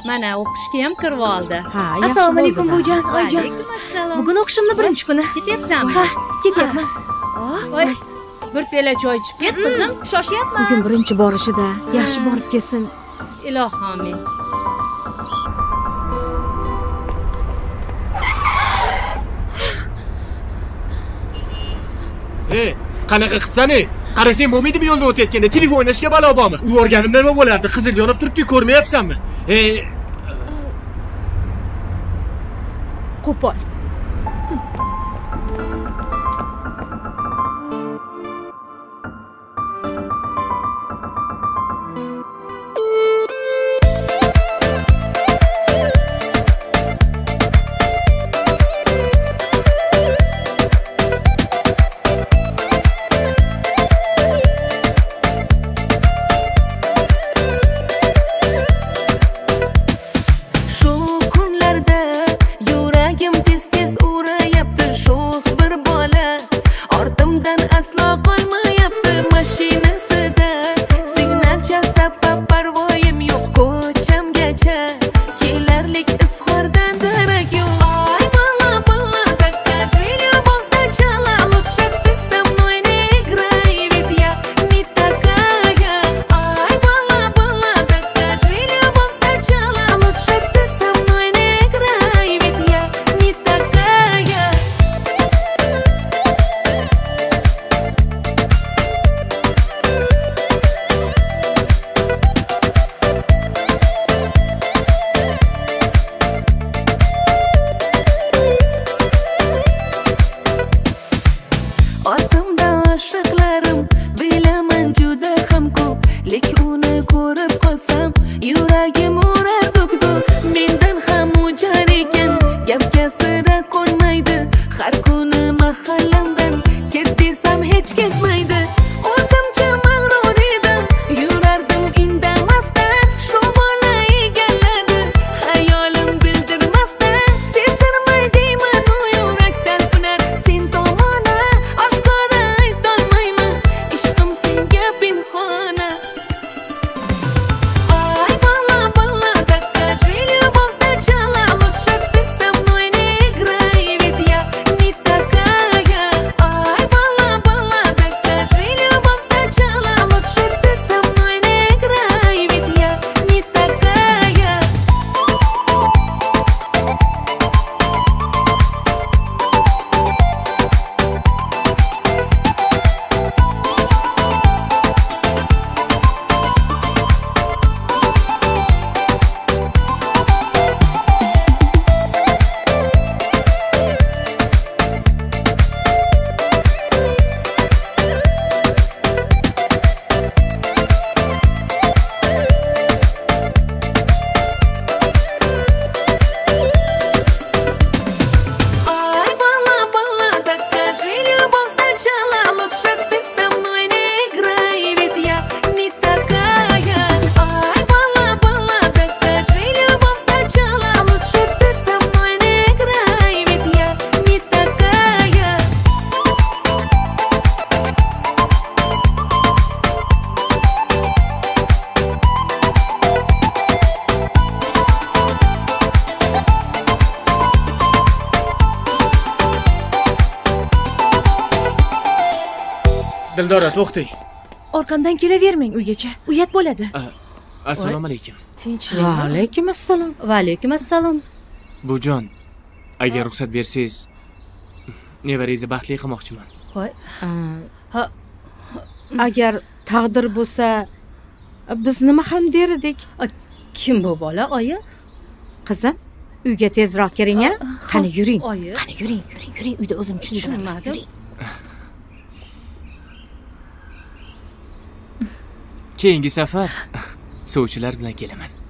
Mana o'qishga ham kirib oldi. Ha, Assalomu alaykum buvijon, oyijon. Alaykum assalom. Bugun o'qishimni birinchi kuni. Ketyapsanmi? Ha, ketyapman. Voy, bir piyola choy ichib ket, qizim. Shoshyapman. Bugun birinchi borishida yaxshi borib kelsin. Ilohim amin. Qanaqa qilsani? Qarasang bo'lmaydimi yo'lda o'tayotganda telefon o'ynashga balo bormi? Urib o'rganimda nima bo'lardi? Qizil yonib turibdi, ko'rmayapsanmi? Qo'pol. Dildora, to'xtang. Orqamdan kelavermang uygacha. Uyat bo'ladi. Assalomu alaykum. Tinchlikmi? Va alaykum assalom. Va alaykum assalom. Bujon, agar ruxsat bersangiz, nevarangizni baxtli qilmoqchiman. Voy. Ha, agar taqdir bo'lsa, biz nima ham der edik? Kim bu bola, oyi? Qizim, uyga tezroq kiring-a. Qani yuring. Oyi. Qani yuring. Uyda o'zim tushundiraman. Tushunmadim. Keyingi safar sovchilar bilan kelaman.